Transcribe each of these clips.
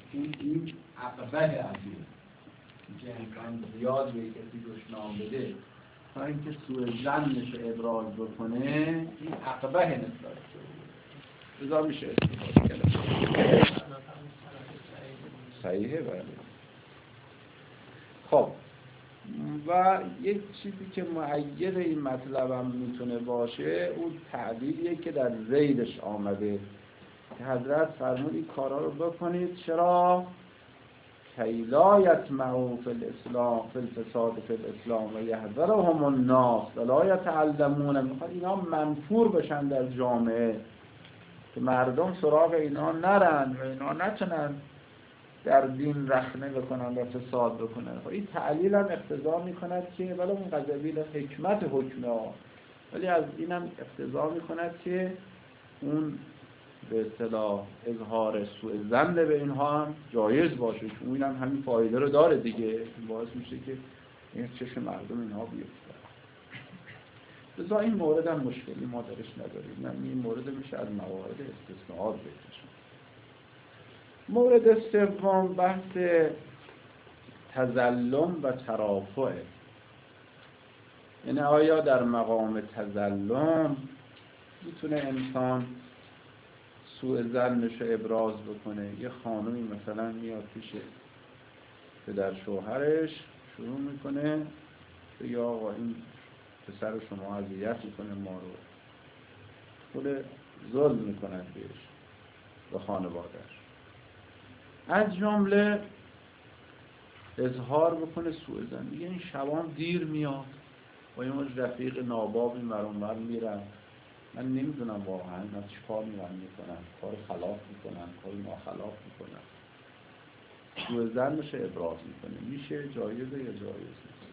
این عقبه عقیل که انسان زیاد به کسی دشنام بده تا اینکه سوء ظنش ابراز بکنه، این عقبه نسبت شده رضا میشه استفاده کرد. صحیحه بله. خب و یک چیزی که مؤید این مطلب هم میتونه باشه اون تعبیریه که در ذیلش آمده که حضرت فرمود این کارا رو بکنید. چرا؟ کی لا یطمعوا فی الاسلام فی الفساد فی الاسلام و یحذرهم الناس و لا یتعلمون. میخواد اینا منفور بشن در جامعه که مردم سراغ اینا نرن و اینا نتونن در دین رخنه بکنن و فساد بکنن. این تعلیل هم اقتضا میکند که ولی اون قضاویل حکمت حکمه، ولی از این هم اقتضا میکند که اون به اصطلاح اظهار سوء ظن به اینها هم جایز باشه، چون این هم همین فایده رو داره دیگه، باعث میشه که این چشم مردم اینها بیفته. لذا این مورد هم مشکلی ما درش نداریم، این مورد میشه از موارد استثناءات بکشیم. مورد سوم بحث تظلم و ترافعه. یعنی آیا در مقام تظلم میتونه انسان سوء ظنش رو ابراز بکنه؟ یه خانومی مثلا میاد پیش پدر شوهرش شروع میکنه یا آقا این پسر شما اذیت میکنه ما رو، خود ظلم میکنن بهش و خانواده‌اش، از جمله اظهار بکنه سوء ظن. میگه این شبان دیر میاد با این رفیق نابابی مرونور میرن، من نمیدونم واقعا من چی کار میکنن، کار خلاف میکنن، کار ناخلاف میکنن. سوء ظنش ابراز میکنه. میشه جایزه یا جایز نیست؟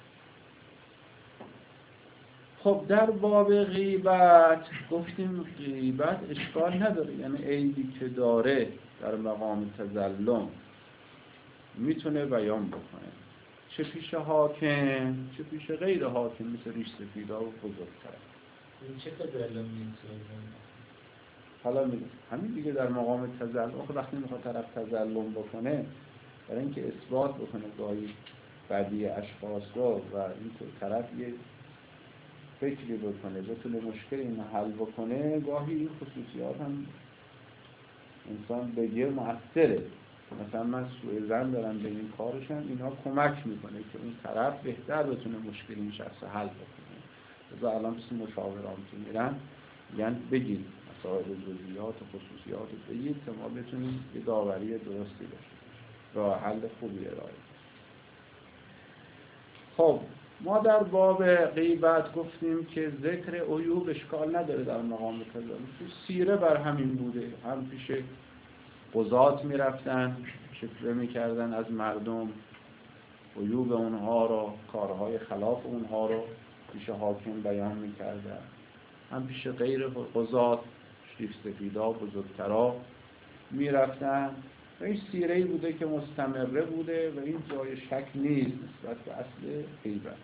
خب در باب غیبت گفتیم غیبت اشکال نداره، یعنی عیبی که داره در مقام تظلم میتونه بیان بکنه، چه پیش حاکم چه پیش غیر حاکم، مثل ریش سفیدا و بزرگتر. این چه تظلم نیست؟ حالا میگم همین دیگه در مقام تظلم. وقتی میخواد طرف تظلم بکنه برای اینکه اثبات بکنه گاهی بدی اشخاص رو و اینکه طرف یه فکری بکنه بتونه مشکل این حل بکنه، گاهی این خصوصیات هم انسان بگه مؤثره. مثلا من سوء ظن دارم به این کارشم، اینا کمک میکنه که اون طرف بهتر بتونه مشکل این شخص حل بکنه. لذا الان مثل مشاوران که میرن میگن بگید مسائل جزئیات و خصوصیات رو بگید تا ما بتونیم یه داوری درستی بشه، راه حل خوبی ارائه بدیم. خب ما در باب غیبت گفتیم که ذکر عیوب اشکال نداره در مقام تظلم. سیره بر همین بوده، هم پیش قضات میرفتن شکوه میکردن از مردم، عیوب اونها رو، کارهای خلاف اونها رو پیش حاکم بیان میکردن، هم پیش غیر قضات ریش سفیدا بزرگترا میرفتن. و این سیره‌ای بوده که مستمره بوده و این جای شک نیست نسبت به اصل غیبت.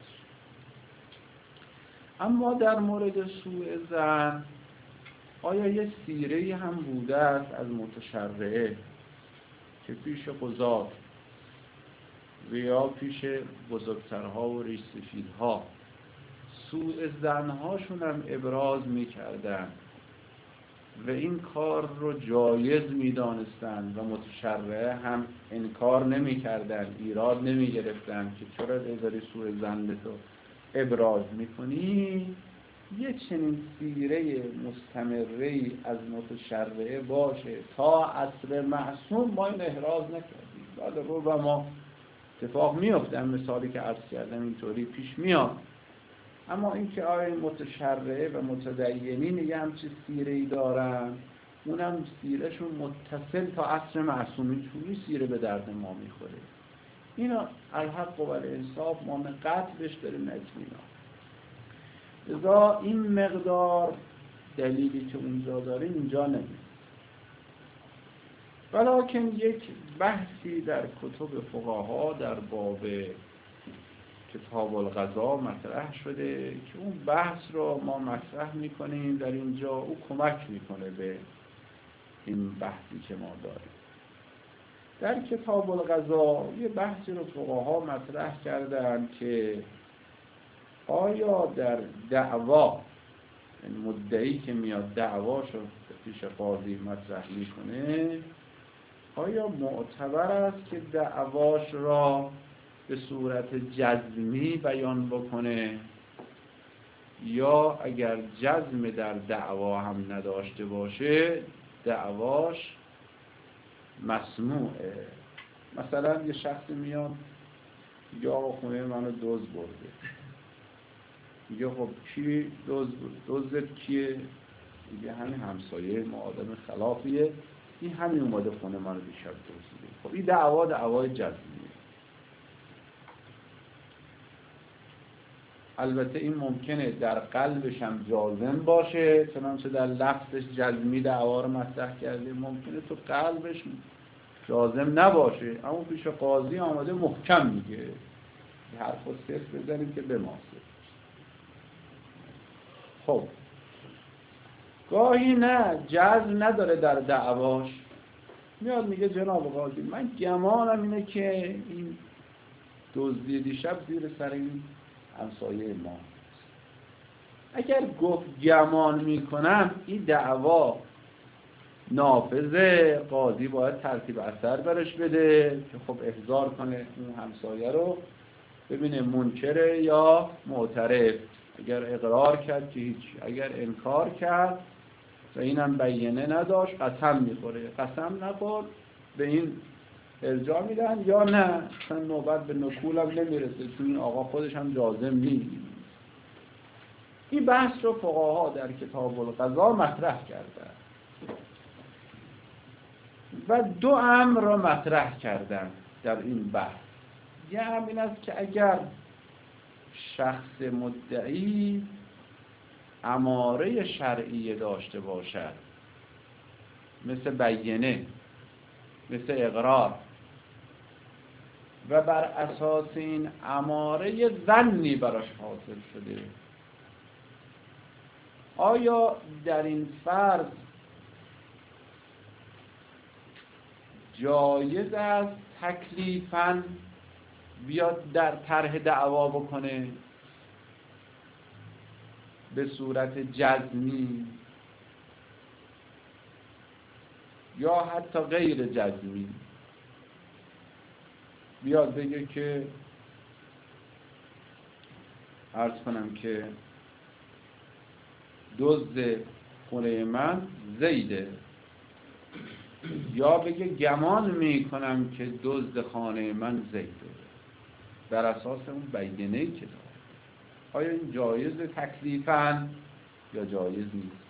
اما در مورد سوء ظن آیا یه سیره‌ای هم بوده است از متشرعه که پیش قضات و یا پیش بزرگترها و ریش سفیدها سوء ظن‌هاشون هم ابراز می‌کردن و این کار رو جایز می‌دانستند و متشرعه هم انکار نمی‌کردن، ایراد نمی‌گرفتن که چرا داری سوء ظنتو ابراز می‌کنی؟ یه چنین سیره مستمره‌ای از متشرعه باشه تا عصر معصوم ما این احراز نکردیم. بعد رو ما اتفاق می‌افته، مثالی که عرض کردم اینطوری پیش میاد. اما اینکه آیا متشرعه و متدینین یه همچین سیره‌ای دارن، اونم سیرهشون متصل تا عصر معصومین، چون سیره به درد ما میخوره. اینا الحق و الانصاف ما من قطع بش داریم اطمینان. لذا این مقدار دلیلی که اونجا داریم اینجا نمید. ولیکن یک بحثی در کتب فقها در باب کتاب القضا مطرح شده که اون بحث رو ما مطرح میکنیم در اینجا، او کمک میکنه به این بحثی که ما داریم. در کتاب القضا یه بحثی رو فقها مطرح کردن که آیا در دعوا، مدعی که میاد دعواشو پیش قاضی مطرح میکنه، آیا معتبر است که دعواش را به صورت جزمی بیان بکنه، یا اگر جزم در دعوا هم نداشته باشه دعواش مسموعه؟ مثلا یه شخصی میاد میگه آقا خونه منو دزد برده، میگه خب کی دزدت کیه؟ میگه همین همسایه ما، آدم خلافیه، این همین اومده خونه منو دیشب دزدیده. خب این دعوای جزمیه. البته این ممکنه در قلبش هم جازم باشه، چنانچه در لفظش جزمی دعوا رو مطرح کرده، ممکنه تو قلبش جازم نباشه، اما پیش قاضی آمده محکم میگه حرف و صرف بزنیم که بماسه. خب گاهی نه جزم نداره در دعواش، میاد میگه جناب قاضی من گمانم اینه که این دزدی دیشب زیر سر این همسایه ما. اگر گفت گمان میکنم این دعوا نافذه، قاضی باید ترتیب اثر برش بده که خب احضار کنه اون همسایه رو ببینه منکره یا معترف. اگر اقرار کرد که هیچی، اگر انکار کرد و اینم بیانه نداشت قسم میخوره، قسم نخورد به این ارجاع میدن یا نه اصلا نوبت به نکولم نمیرسه چون این آقا خودش هم جازم نیست. این بحث رو فقها در کتاب القضا مطرح کردن و دو امر را مطرح کردن در این بحث. یه امر این است که اگر شخص مدعی اماره شرعی داشته باشد، مثل بیانه، مثل اقرار، و بر اساس این اماره ظنی براش حاصل شده، آیا در این فرض جایز است تکلیفاً بیاد در طرح دعوا بکنه به صورت جزمی یا حتی غیر جزمی؟ بیاد بگه که عرض کنم که دزد خونه من زیده، یا بگه گمان میکنم که دزد خانه من زیده بر اساس اون بیانه‌ای که داره. آیا این جایز تکلیفاً یا جایز نیست؟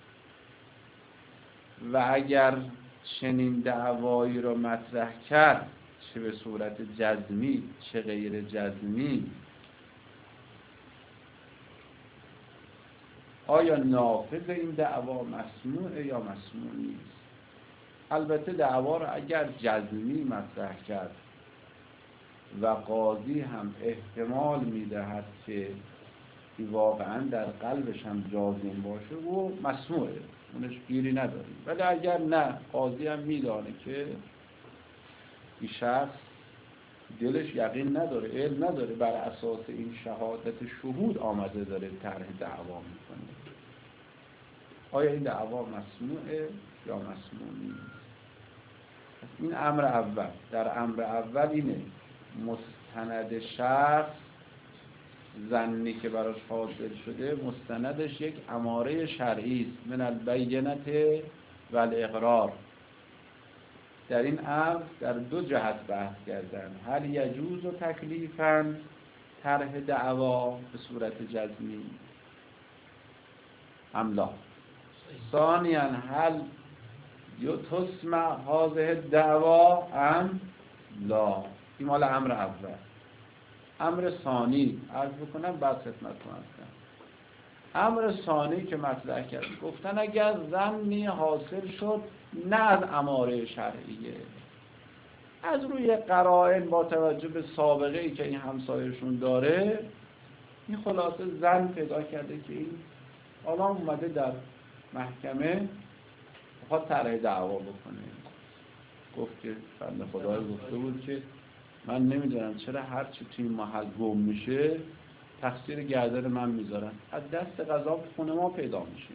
و اگر چنین دعوایی رو مطرح کرد، چه به صورت جزمی چه غیر جزمی، آیا نافذ این دعوا مسموعه یا مسموع نیست؟ البته دعوا رو اگر جزمی مطرح کرد و قاضی هم احتمال میدهد که واقعا در قلبش هم جازم باشه و مسموعه، اونش گیری نداریم. ولی اگر نه، قاضی هم میدانه که این شخص دلش یقین نداره، علم نداره، بر اساس این شهادت شهود آمده داره طرح دعوا میکنه، آیا این دعوا مسموعه یا مسموع نیست؟ این امر اول. در امر اول اینه مستند شخص ظنی که براش حاصل شده، مستندش یک اماره شرعی است، من البینه و الاقرار. در این امر در دو جهت بحث کردن: هل یجوز تکلیفاً طرح دعوا به صورت جزمی ام لا؟ ثانیاً هل تسمع هذه الدعوا ام لا؟ این مال امر اول. امر ثانی عرض بکنم بعد خدمتتون هستم. امر ثانی که مطرح کرد، گفتن اگر ظنی حاصل شد نه از اماره شرعیه، از روی قرائن با توجه به سابقه ای که این همسایه‌شون داره، این خلاصه ظن پیدا کرده که این حالا اومده در محکمه بخواد طرح دعوا بکنه. گفت که بنده خدای گفته بود که من نمیدونم چرا هر چی توی این محل گم میشه تقصیر گردن من میذارن، از دست قضا خونه ما پیدا میشه.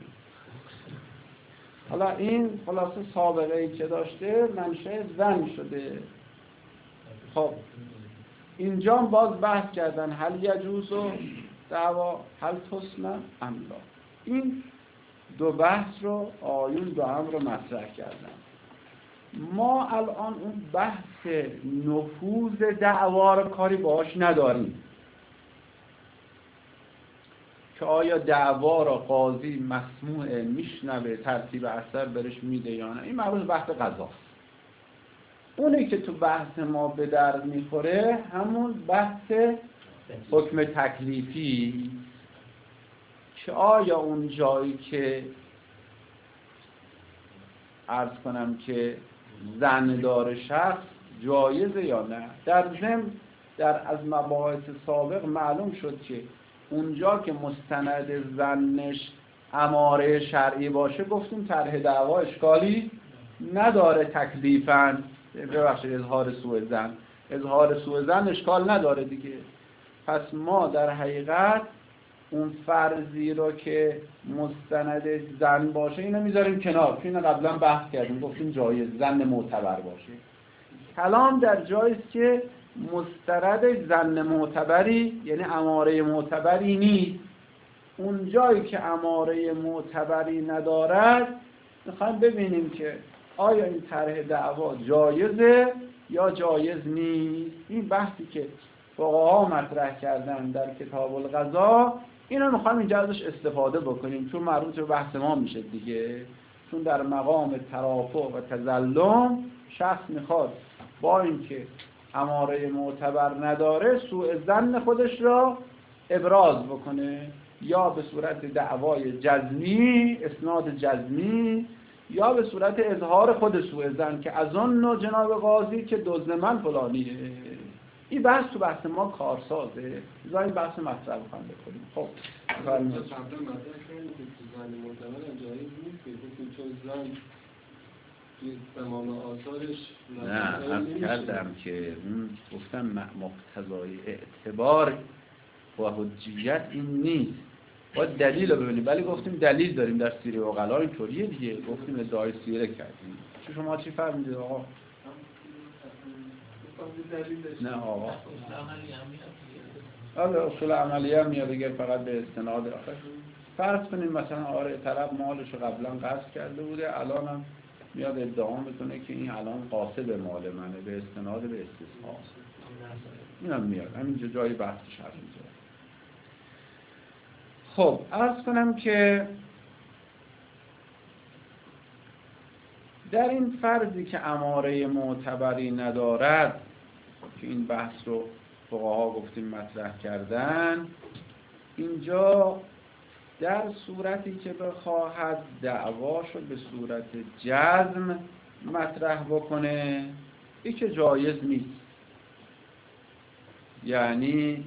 حالا این خلاصه سابقه ای که داشته منشأ زن شده. خب اینجا باز بحث کردن هل یجوز و دعوا هل تسمع ام لا. این دو بحث رو آیون دو هم رو مطرح کردن. ما الان اون بحث نفوذ دعوا رو کاری باهاش نداریم که آیا دعوا را قاضی مسموع میشنوه ترتیب اثر برش میده یا نه. این مربوط بحث قضاست. اونی که تو بحث ما به درد میخوره همون بحث حکم تکلیفی که آیا اون جایی که عرض کنم که زن داره شخص جایزه یا نه. در ضمن در از مباحث سابق معلوم شد که اونجا که مستند زنش اماره شرعی باشه گفتیم طرح دعوا اشکالی نداره تکلیفاً. ببخشید اظهار سوء زن اشکال نداره دیگه. پس ما در حقیقت اون فرضی رو که مستند زن باشه اینو میذاریم کنار، اینو قبلا بحث کردیم گفتیم جایز زن معتبر باشه. کلام در جاییست که مستند زن معتبری یعنی اماره معتبری نیست. اون جایی که اماره معتبری ندارد میخوایم ببینیم که آیا این طرح دعوا جایزه یا جایز نیست. این بحثی که فقها مطرح کردن در کتاب القضا اینو میخوایم اینجا ازش استفاده بکنیم چون مربوط به بحث ما میشه دیگه. چون در مقام ترافع و تظلم شخص میخواد با اینکه اماره معتبر نداره سوء ظن خودش را ابراز بکنه، یا به صورت دعوای جزمی اسناد جزمی یا به صورت اظهار خود سوء ظن که از اون نوع جناب قاضی که دزد من فلانیه. این بحث تو بحث ما کارسازه. بذار این بحث مطرح بکنیم. خب فرمایید. قبلا مطرح کردیم که زن معتبر جایز نیست که چون زن تمام آثارش نه عرض کردم که گفتم مقتضای اعتبار و حجیت این نیست. باید دلیل رو ببینیم. ولی گفتیم دلیل داریم در سیره عقلا اینطوریه دیگه. گفتیم ادعای سیره کردیم. شما چی فرمودید آقا؟ نه آقا اصول عملیه هم میاد دیگه فقط به استناد آخر. فرض کنیم مثلا آره طرف مالش رو قبلا قصد کرده بوده الان هم میاد ادعا میکنه که این الان قاصد مال منه به استناد به استثناء. این هم میاد همینجا جای بحثش هست اینجا. خب عرض کنم که در این فرضی که اماره معتبری ندارد که این بحث رو فقها گفتیم مطرح کردن، اینجا در صورتی که بخواهد دعواشو به صورت جزم مطرح بکنه این که جایز نیست. یعنی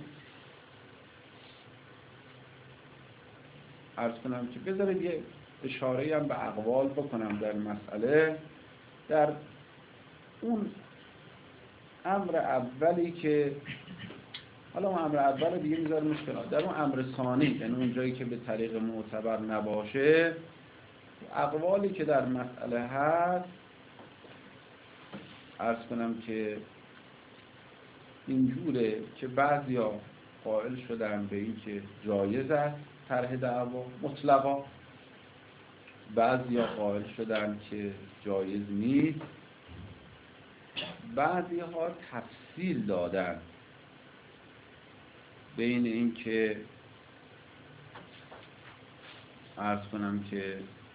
عرض کنم که بذارید یه اشاره هم به اقوال بکنم در مسئله. در اون امر اولی که حالا اون امر اول دیگه میذاریمش کنار، در اون امر ثانی یعنی اون جایی که به طریق معتبر نباشه اقوالی که در مسئله هست عرض کنم که اینجوره که بعضیا قائل شدن به این که جایز است طرح دعوا مطلقا، بعضیا قائل شدن که جایز نیست، بعضی ها تفصیل دادن بین این که عرض کنم که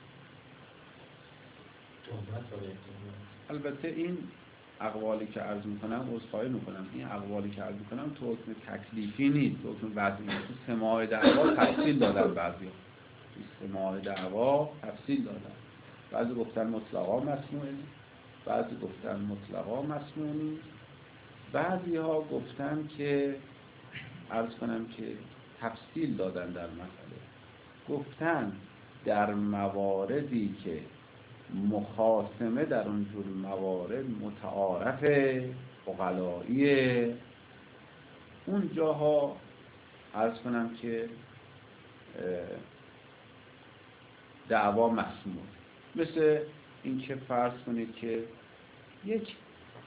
البته این اقوالی که عرض میکنم عذرخواهی میکنم این اقوالی که عرض میکنم تو حکم تکلیفی نیست، تو حکم وضعی. تو سماع دعوا تفصیل دادن، بعضی تو سماع دعوا تفصیل دادن. بعضی گفتن مطلقا مسموع نیست، بعضی گفتن مطلقا مسموع نیست، بعضی ها گفتن که عرض کنم که تفصیل دادن در مسئله. گفتن در مواردی که مخاصمه در اونجور موارد متعارف عقلاییه، اون جاها عرض کنم که دعوا مسموع. مثل این که فرض کنید که یک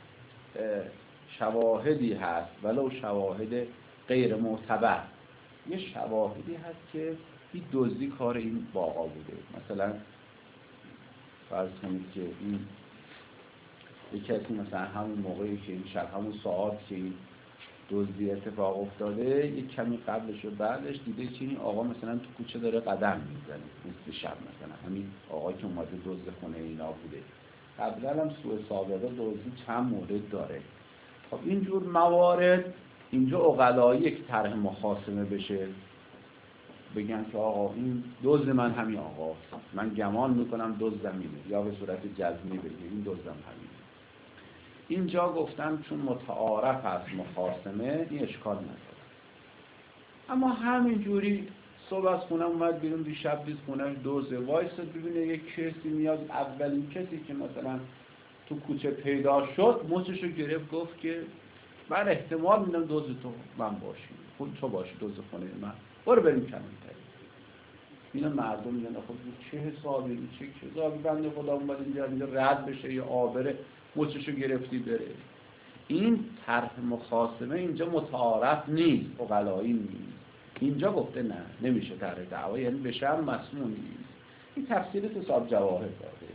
شواهدی هست ولو شواهد غیر معتبر، یه شواهدی هست که این دزدی کار این باغا بوده. مثلا فرض کنید که این یک کسی مثلا همون موقعی که این شب همون ساعت که این دزدی اتفاق افتاده یک کمی قبلش و بعدش دیده که این آقا مثلا تو کوچه داره قدم میزنه نصف شب، مثلا همین آقا که اومده دزد خونه اینا بوده. قبلا هم سوء سابقه دزدی چند مورد داره. خب اینجور موارد اینجا عقلایی یک طرح مخاصمه بشه، بگن که آقا این دزد من همین آقاست، من گمان میکنم دزدم اینه، یا به صورت جزمی بگه این دزدم همینه. اینجا گفتم چون متعارف هست مخاصمه این اشکال نداره. اما همینجوری صبح از خونه اومد بیرون، دیشب دید خونه دزده، وایساد ببینه یک کسی میاد، اولین کسی که مثلا تو کوچه پیدا شد مچشو گرفت گفت که من احتمال میدم دزد تو من باشی، خود تو باشی دزد خونه من، برو بریم کلانتری. اینا مردم میگن خب چه حسابی، چه حسابی بنده خدا اومد اینجا رد بشه یا آبره مچشو گرفتی بره. این طرح مخاصمه اینجا متعارف نیست، عقلایی نیست. اینجا گفته نه نمیشه طرح دعوا، یعنی بشه هم مسموع نیست. این تفسیر حساب جواهر داده.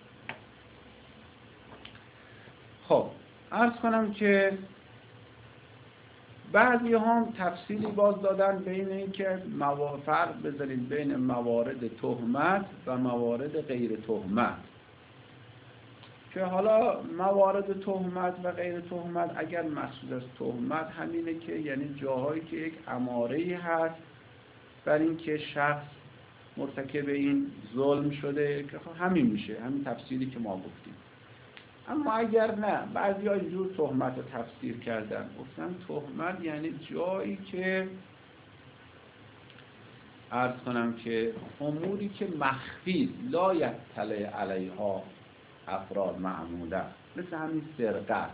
خب عرض کنم که بعضی هم تفصیلی باز دادن بین این که فرق بذارید بین موارد تهمت و موارد غیر تهمت، که حالا موارد تهمت و غیر تهمت اگر مقصود از تهمت همینه که یعنی جاهایی که یک اماره‌ای هست بر این که شخص مرتکب این ظلم شده، که همین میشه، همین تفسیری که ما گفتیم. اما اگر نه، بعضی ها اینجور تهمت رو تفسیر کردن، گفتن تهمت یعنی جایی که عرض کنم که اموری که مخفی لا یطلع علیها افراد معموله، مثل همین سرقت،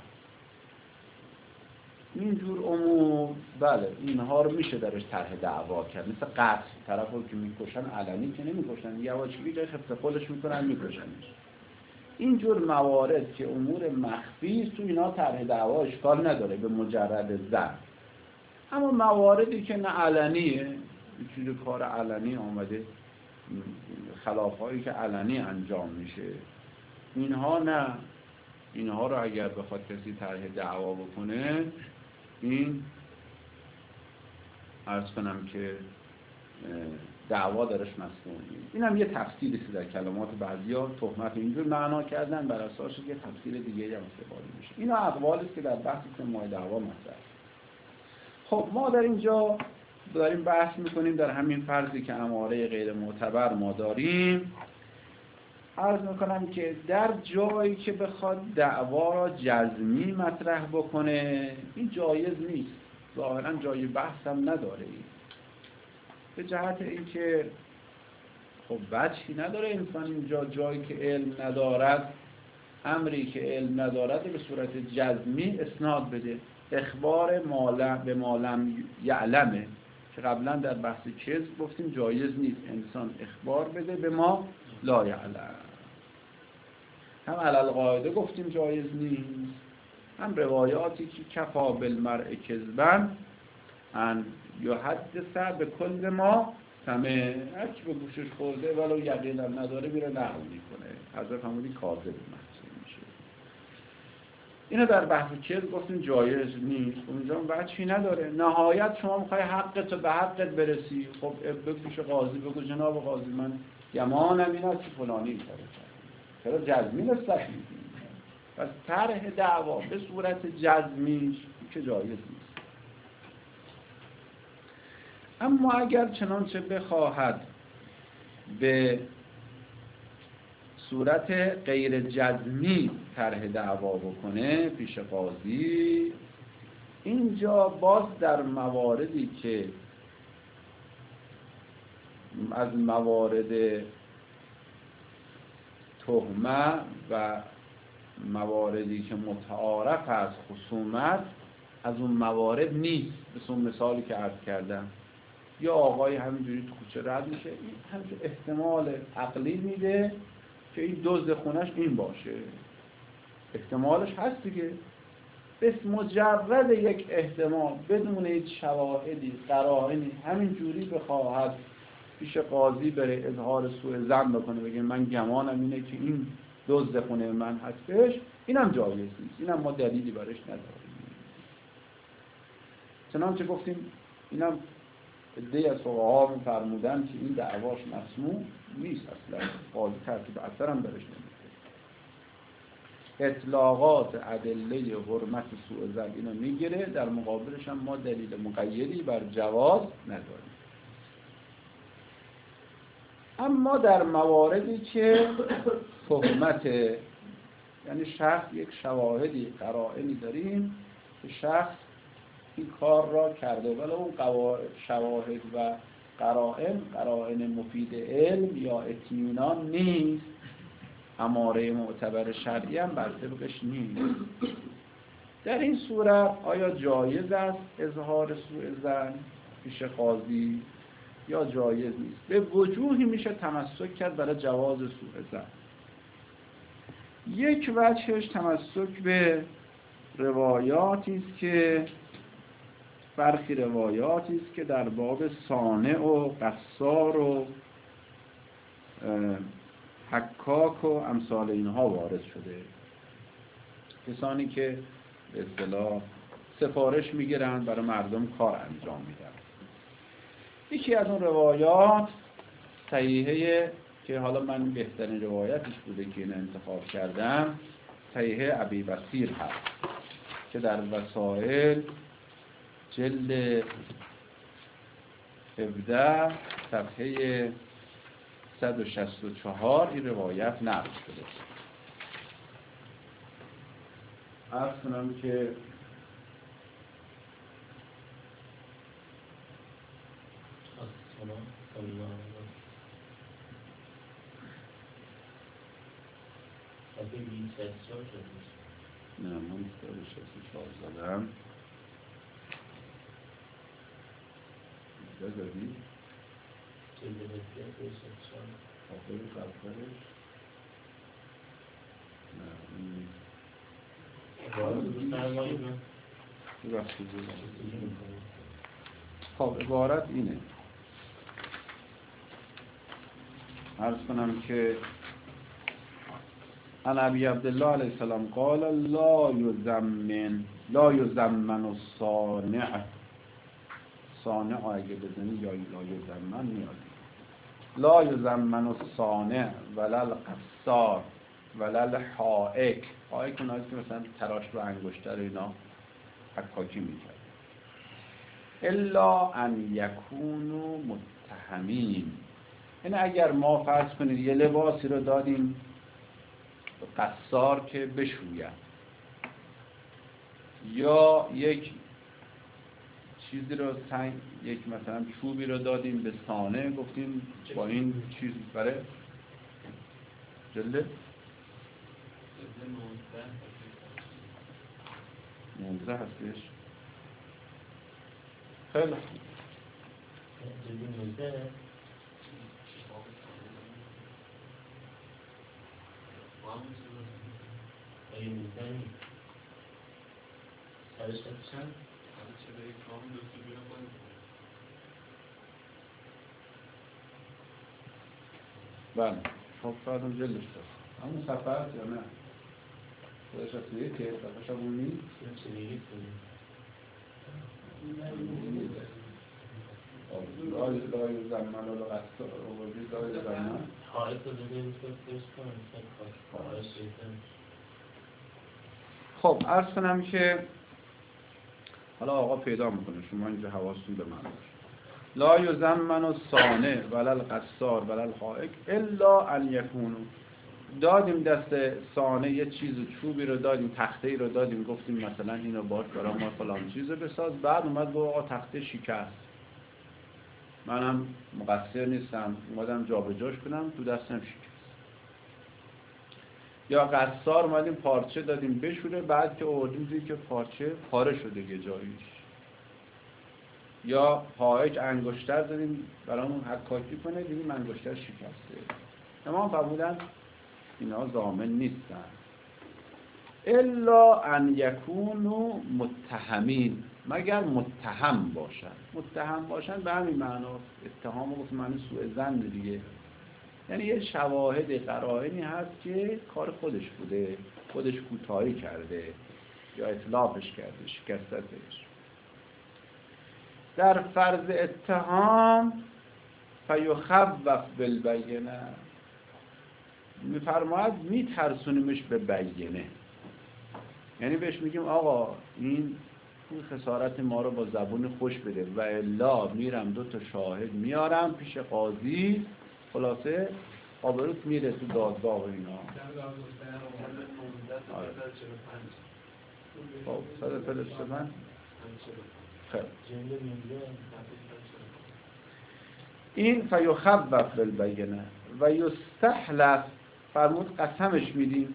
اینجور امور بله اینها رو میشه درش طرح دعوا کرد. مثل قتل، طرفو که میکشن علنی که نمیکشن، یواشکی جای خفت قولش میکنن میکشنش. اینجور موارد که امور مخفی تو اینا طرح دعوا اشکال نداره به مجرد زن. اما مواردی که نه علنیه، چیز کار علنی آمده، خلافایی که علنی انجام میشه، اینها نه، اینها رو اگر بخواد کسی طرح دعوا بکنه، این عرض کنم که دعوا درش مسئول نیست. این هم یه تفسیری است در کلمات بعضیا، تهمت اینجور معنا کردن، بر اساس یه تفسیر دیگه هم استفاده میشه. اینا اقوالی است که در بحث سماع دعوا مطرحه. خب ما در اینجا داریم بحث میکنیم در همین فرضی که اماره غیر معتبر ما داریم، عرض میکنم که در جایی که بخواد دعوا را جزمی مطرح بکنه این جایز نیست، ظاهرا جای بحث هم نداره. این به جهت اینکه خب وجهی نداره انسان اینجا جایی که علم ندارد، امری که علم ندارد به صورت جزمی اسناد بده. اخبار به مالم یعلمه که قبلا در بحث کذب گفتیم جایز نیست انسان اخبار بده به ما لا یعلم. هم علل قاعده گفتیم جایز نیست، هم روایاتی که کفا بالمرء کذبا ان یحدث به کل ما سمع، هر کی به گوشش خورده ولو یقین هم نداره میره نقل میکنه، حضرت فرمودی کاذب محسوب میشه. اینو در بحث کذب گفتیم جایز نیست، اونجا وجهی نداره. نهایت شما میخوای حقت به حقت برسی، خب بگوش قاضی، بگو جناب قاضی من گمانم این است که فلانی چرا جزمی نسبت میدیم؟ پس طرح دعوا به صورت جزمیش که جایز نیست. اما اگر چنانچه بخواهد به صورت غیر جزمی طرح دعوا بکنه پیش قاضی، اینجا باز در مواردی که از موارد تهمه و مواردی که متعارف از خصومت از اون موارد نیست. مثل اون مثالی که عرض کردم، یا آقای همینجوری تو کوچه رد میشه، این همینجور احتمال عقلی میده که این دزد خونش این باشه، احتمالش هست دیگه. بس مجرد یک احتمال بدون هیچ شواهدی قرائنی همینجوری بخواهد پیش قاضی بره اظهار سوء ظن بکنه، بگه من گمانم اینه که این دزد خونه من هستش، اینم جایز نیست، اینم ما دلیلی برش نداریم. چنانچه گفتیم اینم عده‌ای از فقها فرمودن که این دعواش مسموع نیست اصلا، قاضی ترتیب اثر هم برش نمیده. اطلاقات ادله حرمت سوء ظن اینو میگیره، در مقابلش هم ما دلیل مقیدی بر جواز نداریم. اما در مواردی که تهمت، یعنی شخص یک شواهدی قرائنی داریم که شخص این کار را کرده، ولی اون شواهد و قرائن مفید علم یا اطمینان نیست، اماره معتبر شرعی هم بر طبقش نیست. در این صورت آیا جایز است اظهار سوء ظن پیش قاضی یا جایز نیست؟ به وجوهی میشه تمسک کرد برای جواز سوء ظن. یک وجهش تمسک به روایاتی است که برخی روایاتی است که در باب صانع و قصار و حکاک و امثال اینها وارد شده، کسانی که به اصطلاح سفارش میگیرن برای مردم کار انجام میدن. یکی از اون روایات صحیحه که حالا من بهترین روایتش بوده که این انتخاب کردم، صحیحه ابی بصیر هست که در وسائل جلد 17 صفحه 164 این روایت نقل شده. عرض کنم که نه من 164 زدم بذاری آخری قبلش نه خب عبارت اینه، عرض کنم که عن ابی عبدالله علیه السلام قال لا یزمن الصانع، صانع اگه بزنی یا لا یزمن میاد، لا یزمن الصانع ولا القصار ولا الحائک. حائک اونایی که مثلا تراش و انگشتر اینا حکاکی میکرد، الا ان یکونوا متهمین. یعنی اگر ما فرض کنید یه لباسی رو دادیم قصار که بشوید، یا یک چیزی رو یک مثلا چوبی رو دادیم به صانع، گفتیم با این چیز برای جلد 19 هستش. خیلی خوب، بله خب فرضم جلدش دست همون صفحه هست یا نه؟ خودش هستیه که صفحه شبون نیست؟ لا یزمن ولا قصار لا یزمن حائط رو دیگه بسید کنم. خب عرض کنم که حالا آقا پیدا میکنه، شما اینجا حواستون به من باشه. لا یزمن الصانع ولا القصار ولا الحائک الا ان یکونوا. دادیم دست صانع یه چیز چوبی رو دادیم، تخته‌ای رو دادیم، گفتیم مثلا اینو باش برای ما فلان چیزو بساز، بعد اومد گفت آقا تخته شکست، منم مقصر نیستم، اومدم جابجاش کنم، تو دستم شکست. یا قصار اومدیم پارچه دادیم بشوره، بعد که آوردیم دیدیم که پارچه پاره شده یه جاییش. یا حائج انگشتر دادیم برامون حکاکی کنه، دیدیم انگشتر شکسته. اما فرمودن اینا ضامن نیستن الا ان یکونوا متهمین، مگر متهم باشن. متهم باشن به همین معناست، اتهام و معنی سوء ظن دیگه، یعنی یه شواهد قرائنی هست که کار خودش بوده، خودش کوتاهی کرده یا اتلافش کرده، شکستتش. در فرض اتهام فیخوف بالبینه، میفرماید میترسونیمش به بینه، یعنی بهش میگیم آقا این خسارت ما رو با زبون خوش بده و الا میرم 2 شاهد میارم پیش قاضی، خلاصه آبروت میره تو دادگاه و اینا. خب 145 خیلی این فیخوف بالبینه و یستحلف، فرمود قسمش میدیم،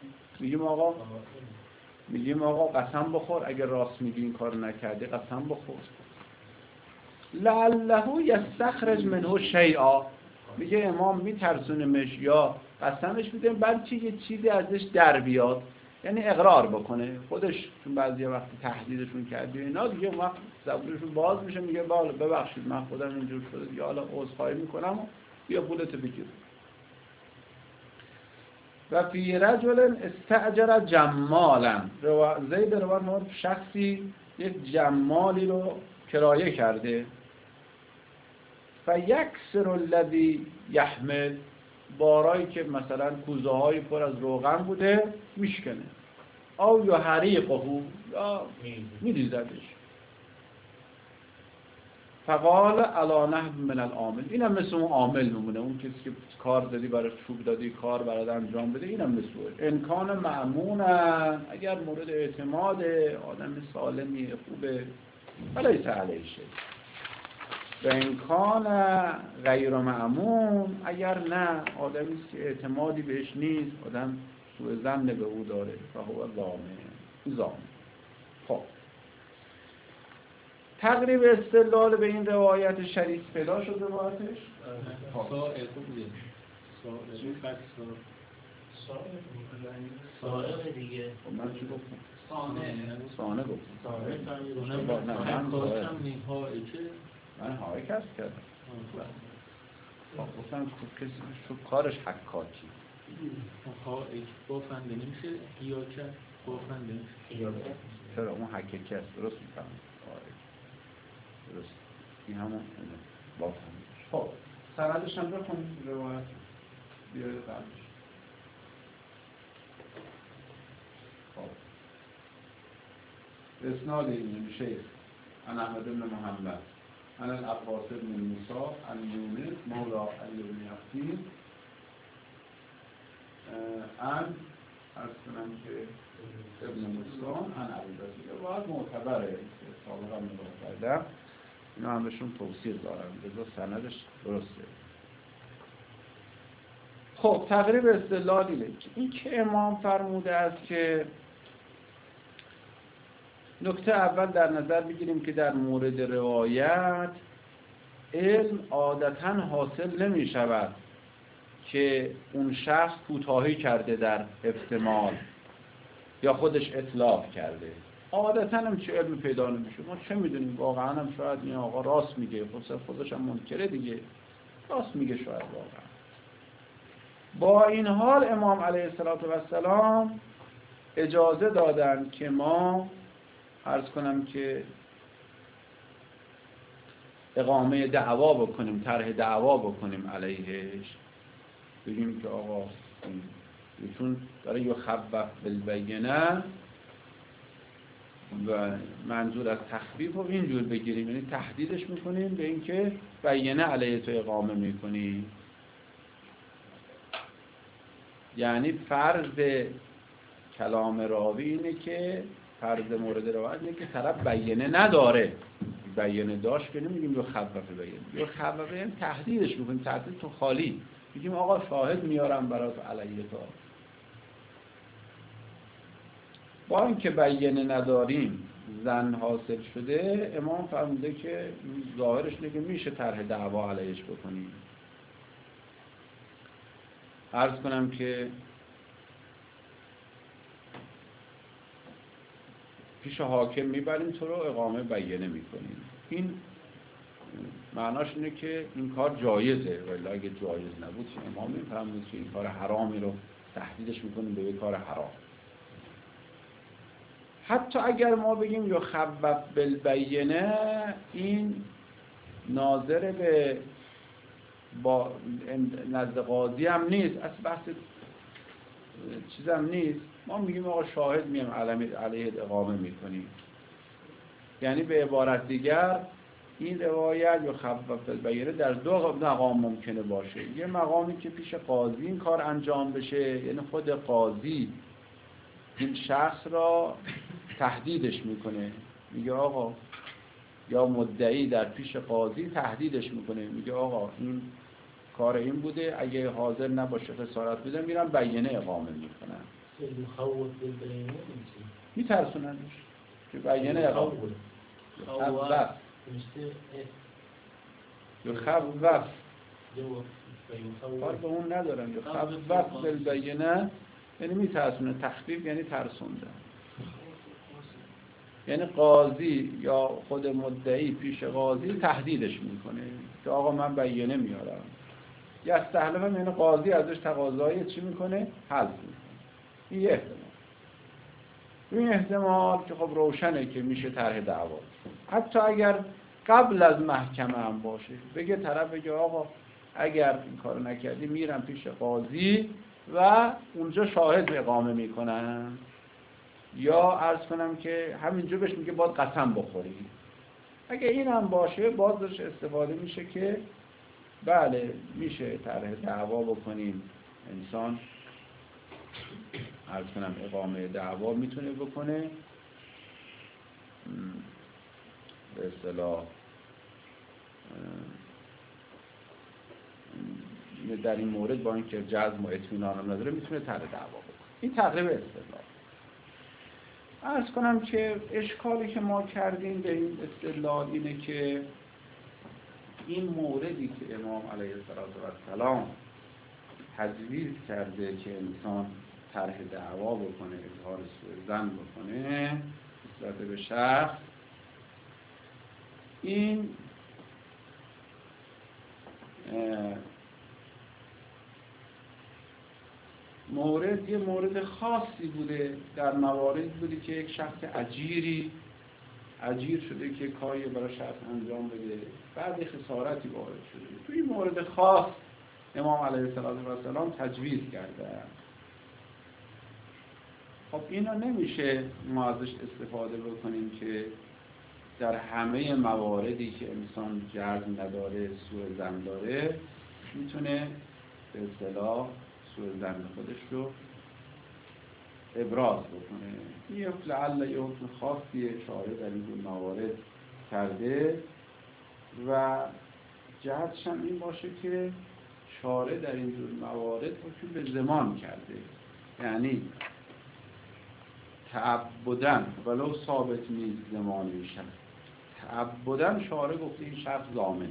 میگیم آقا قسم بخور، اگر راست میگی این کار نکردی قسم بخور. لعله یستخرج منه شیئا، میگه امام میترسونمش یا قسمش میده بلکه یه چیزی ازش در بیاد، یعنی اقرار بکنه خودش، چون بعضی وقتی تهدیدشون کردی اینا دیگه اون وقت زبونشون باز میشه، میگه بالا ببخشید من خودم اینجور شده دیگه، حالا عذرخواهی میکنم و بیا پولتو بگیر. و فی رجل استاجر جمالا، زید روایت شخصی یک جمالی رو کرایه کرده، فیکسر الذی یحمل، بارایی که مثلا کوزه های پر از روغن بوده میشکنه، او یحریقه، یا میریزدش. فقال علی نحو من العامل، اینم مثل اون عامل میمونه، اون کسی که کار دادی براش چوب دادی کار برات انجام بده، اینم مثل اون. امکان مأمونا، اگر مورد اعتماد آدم سالمی خوبه، ولیس علیه شیء. و امکان غیر مأمون، اگر نه آدمی است که اعتمادی بهش نیست، آدم سوء ظن به او داره، فهو ضامن. خب تقریب استدلال به این روایت شریف پیدا شد. روایتش سائق دیگه. من چی گفتم؟ سانه گفتم. من های کسب کردم. گفتم کسی شو کارش حکاکی. بافنده نمیشه گیاکه، بافنده نمیشه. چرا اون حکاکی است، درست میفهمم. درست. این همون بافنده. خب سندش هم بخونیم روایت بیارید قبلش. خب اسناد این شیخ عن احمد بن محمد عن العباس بن موسی عن یونس مولا علی بن یحیی عن عرض کنم که ابن مسلم عن علی بن روایت معتبره که سابقا نگاه کردم، اینا هم بهشون توصیح دارم، لذا سندش درسته. خب تقریب استدلال اینه، این که امام فرموده است که نکته اول در نظر بگیریم که در مورد روایت علم عادتاً حاصل نمی شود که اون شخص کوتاهی کرده در احتمال یا خودش اطلاق کرده، عادتاً هم چه علم پیدا نمیشه. ما چه میدونیم، واقعاً هم شاید این آقا راست میگه، خودش هم منکره دیگه، راست میگه شاید واقعاً. با این حال امام علیه السلام اجازه دادن که ما عرض کنم که اقامه دعوا بکنیم، طرح دعوا بکنیم علیهش، بگیم که آقا چون داره یخوف بالبینه و منظور از تخفیف رو اینجور بگیریم، یعنی تهدیدش میکنیم به اینکه بینه علیه تو اقامه میکنی. یعنی فرض کلام راوی اینه که فرض مورد روایت اینه که طرف بینه نداره، بینه داشت که نمیگیم یا خفف بینه، یا خفف یعنی تهدیدش میکنیم، تهدید تو خالی، میگیم آقا شاهد میارم برات علیه تو. با اینکه بیینه نداریم ظن حاصل شده، امام فرموده که ظاهرش اینه که میشه طرح دعوا علیهش بکنیم. عرض کنم که پیش حاکم میبریم تو رو اقامه بیینه میکنیم. این معناش اینه که این کار جایزه، ولی اگه جایز نبود امام میفرمود که این کار حرامی رو تهدیدش میکنیم به یک کار حرام. حتی اگر ما بگیم یا خبب بالبینه، این ناظر به با نزد قاضی هم نیست، اصلا بحث چیز هم نیست. ما میگیم آقا شاهد میم علیه اقامه میکنیم. یعنی به عبارت دیگر این روایت یا خبب بالبینه در دو مقام ممکنه باشه. یه مقامی که پیش قاضی این کار انجام بشه، یعنی خود قاضی این شخص را تهدیدش میکنه، میگه آقا، یا مدعی در پیش قاضی تهدیدش میکنه، میگه آقا این کار این بوده، اگه حاضر نباشه خسارت بده، میرن بیینه اقامه میکنن. میترسوننش که بیینه اقامه خبف یخوف کار به اون ندارن. یخوف بالبینه یعنی میترسونه، تخفیف یعنی ترسوندن. یعنی قاضی یا خود مدعی پیش قاضی تهدیدش میکنه که آقا من بیینه میارم. یا استحلفم یعنی قاضی ازش تقاضای چی میکنه؟ حل میکنه. این یه احتمال. این احتمال که خب روشنه که میشه طرح دعوا. حتی اگر قبل از محکمه هم باشه، بگه طرف بگه آقا اگر این کارو نکردی میرم پیش قاضی و اونجا شاهد اقامه میکنن، یا عرض کنم که همینجا بهش میگه باید قسم بخوری. اگه این هم باشه بازش استفاده میشه که بله میشه طرح دعوا بکنیم. انسان عرض کنم اقامه دعوا میتونه بکنه به اصطلاح در این مورد با اینکه جزم و اطمینان هم نداره میتونه طرح دعوا بکنه. این تقریب استدلال. عرض کنم که اشکالی که ما کردیم به این استدلال اینه که این موردی که امام علیه السلام تجویز کرده که انسان طرح دعوا بکنه، اظهار سوء ظن بکنه نسبت به شخص، این مورد یه مورد خاصی بوده، در موارد بوده که یک شخص اجیر شده که کاری برای شخص انجام بده، بعد خسارتی وارد شده. تو این مورد خاص امام علیه السلام تجویز کرده. خب اینا نمیشه ما ازش استفاده بکنیم که در همه مواردی که انسان جزم نداره، سوء ظن داره، میتونه به اصطلاح سوء ظن خودش رو ابراز بکنه. این لعل یه حکم خاصی شارع در این دو موارد کرده و جهتش هم این باشه که شارع در این دو موارد حکم به زمان کرده، یعنی تعبداً ولو ثابت نیست زمانی شخص، تعبداً شارع گفته این شخص ضامنه.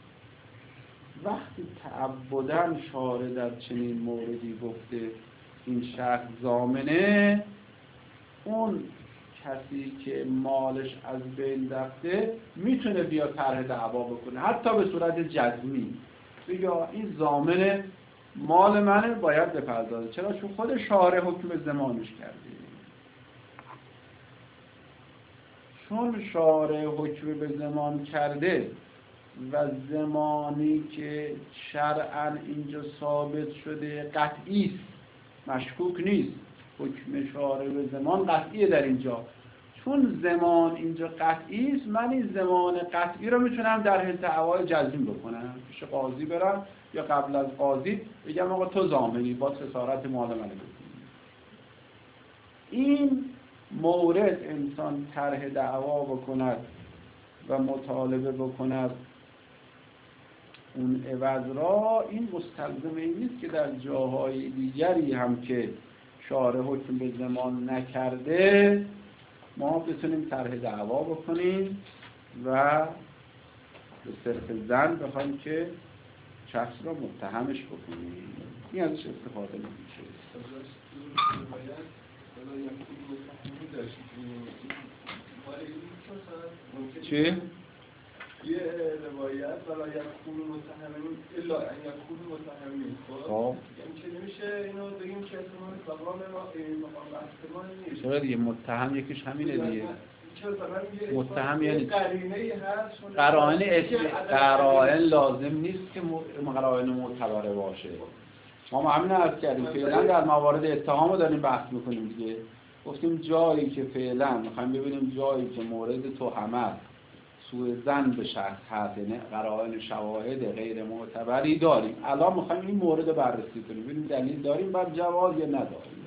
وقتی تعبداً شارع در چنین موردی گفته این شخص ضامنه، اون کسی که مالش از بین رفته میتونه بیا طرح دعوا بکنه، حتی به صورت جزمی بگه این ضامن مال منه باید بپردازه. چرا؟ چون خود شارع حکم زمانش کرده. چون شارع حکم به زمان کرده و زمانی که شرعاً اینجا ثابت شده قطعی است، مشکوک نیست، حکم شارع به زمان قطعیه در اینجا. چون زمان اینجا قطعی است، من این زمان قطعی رو میتونم در حد دعوای جزمی بکنم، پیش قاضی برم یا قبل از قاضی بگم آقا تو ضامنی، با خسارت مال من بکنی. این مورد انسان طرح دعوا بکند و مطالبه بکند اون عوض را، این مستلزم این نیست که در جاهای دیگری هم که شارع حکم به زمان نکرده ما بتونیم طرح دعوا بکنیم و به صرف زن بخوایم که شخص را متهمش بکنیم. این ازش استفاده نمیشه. چی؟ یه روایت ولی یکون متهمین الا ان یکون متهمین. خب یعنی که نمیشه اینو بگیم که احتمال مقام احتمال نیست. چرا دیگه متهم یکیش همینه دیگه. متهم یعنی قرینه‌ای هست. قرائن لازم نیست که قرائن معتبره باشه. ما همین عرض کردیم فعلا در موارد اتهام رو داریم بحث میکنیم دیگه. گفتیم جایی که فعلا میخوایم ببینیم جایی که مورد تهمت سوء ظن به شخص هست، یعنی قرائن شواهد غیر معتبری داریم. الان میخوایم این مورد رو بررسی کنیم ببینیم دلیل داریم بر جواز یا نداریم.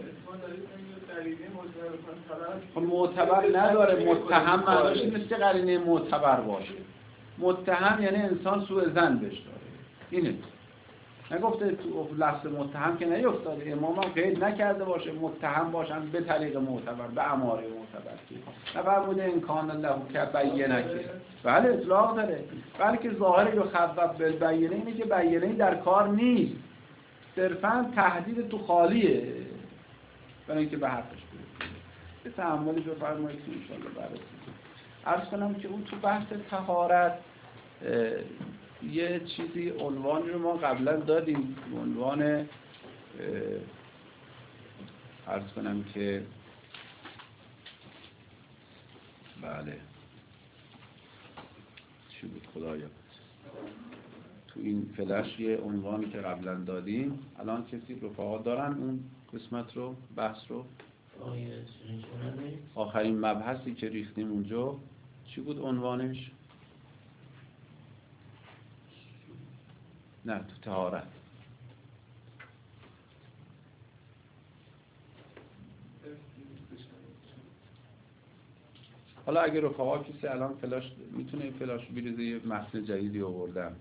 خب معتبر نداره. متهم معناش نیست که قرینه معتبر باشه. متهم یعنی انسان سوء ظن بهش داره. اینه. نگفته تو لفظ متهم که نیفتاده، امام هم قید نکرده باشه متهم باشن به طریق معتبر، به اماره معتبر که نفرموده امکان له که بیانه که بله اطلاق داره، بلکه ظاهر یا خفف بالبینه اینه که بیانه در کار نیست، صرفا تهدید تو خالیه برای اینکه به حقش برسه. یه تأملی بفرمایید که انشاءالله بررسی کنیم. عرض کنم که اون تو بحث طهارت یه چیزی عنوانی رو ما قبلا دادیم، عنوان عرض کنم که بله چی بود خدایا تو این فلش یه عنوانی که قبلا دادیم الان کسی رفاقات دارن اون قسمت رو بحث رو آخرین مبحثی که ریختیم اونجا چی بود عنوانش؟ نه تو طهارت حالا اگه رفقا کسی الان فلاش میتونه این فلاش بریزه یه متن جدیدی آوردم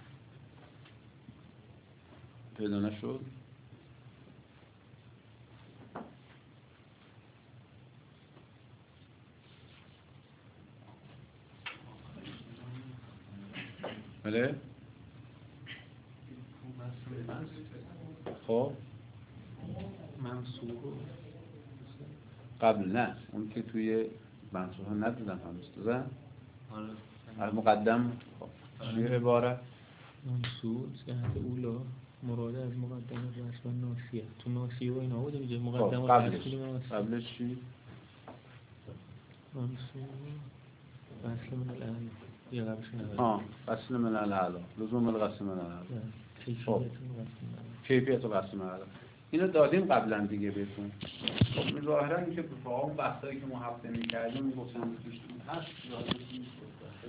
پیدا نشد بله خب منصوب قبل نه اون که توی منصوب ها ندادم هنوز دادم آره مقدم چیه عبارت منصوب جهت اولا مراد از مقدم رسم ناسیه تو ناسیه و اینا بوده میگه مقدم قبلش چی؟ منصوب فصل من الان یا قبلش نه فصل من الان لزوم القسم من الان کیفیت القسم من الان اینو دادیم قبلا دیگه بهتون. خب ظاهرا اینکه به اون بحثایی که ما هفته می‌کردیم میگفتن توش هست